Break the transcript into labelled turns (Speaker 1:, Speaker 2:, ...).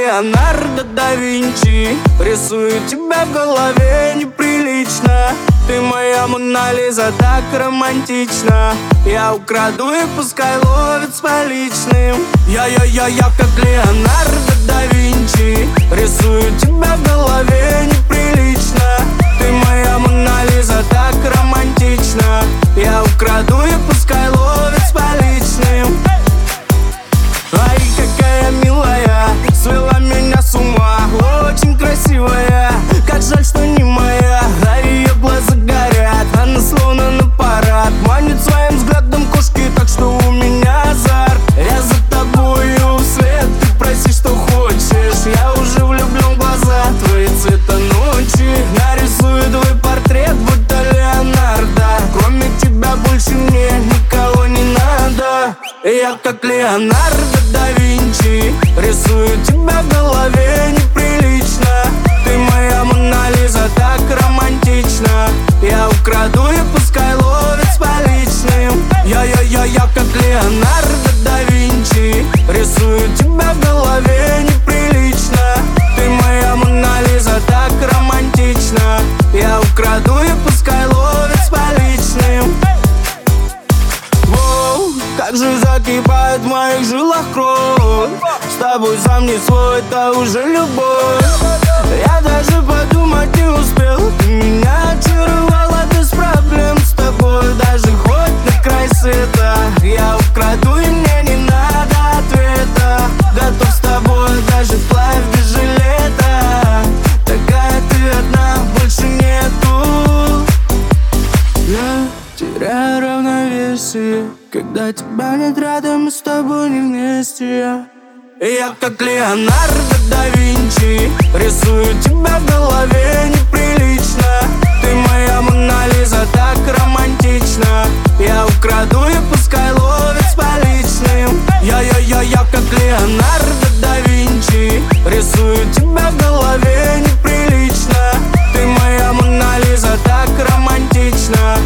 Speaker 1: Леонардо да Винчи. Рисую тебя в голове неприлично. Ты моя Мона Лиза, так романтично. Я украду и пускай ловит с поличным. Я как Леонардо да Винчи. Рисую тебя в голове неприлично. Ты моя Мона Лиза, так романтично. Я украду и пускай ловит с поличным. Ай, какая милая, свела меня с ума. Очень красивая, как жаль, что не моя. А ее глаза горят, она словно на парад. Манит своим взглядом кошки, так что у меня азарт. Я за тобою вслед, ты проси, что хочешь. Я уже влюблен в глаза твои цвета ночи. Нарисую твой портрет, будто Леонардо. Кроме тебя больше мне никого не надо. Я как Леонардо да Винчи. Рисую тебя в голове неприлично. Ты моя Мона Лиза, так романтично. Я украду и пускай ловит с поличным. Я как Леонардо да Винчи. Рисую тебя в голове неприлично. Ты моя Мона Лиза, так романтично. Я украду и пускай ловит с поличным. Воу, как же закипает в моих жилах кровь. С тобой сам не свой, это уже любовь. Я даже подумать не успел. Ты меня очаровала без проблем. С тобой даже хоть на край света. Я украду и мне не надо ответа. Готов с тобой даже вплавь без жилета. Такая ты одна, больше нету. Я теряю равновесие, когда тебя нет рядом, мы с тобой не вместе. Я как Леонардо да Винчи. Рисую тебя в голове неприлично. Ты моя Мона Лиза, так романтично. Я украду и пускай ловит с поличным. Я как Леонардо да Винчи. Рисую тебя в голове неприлично. Ты моя Мона Лиза, так романтично.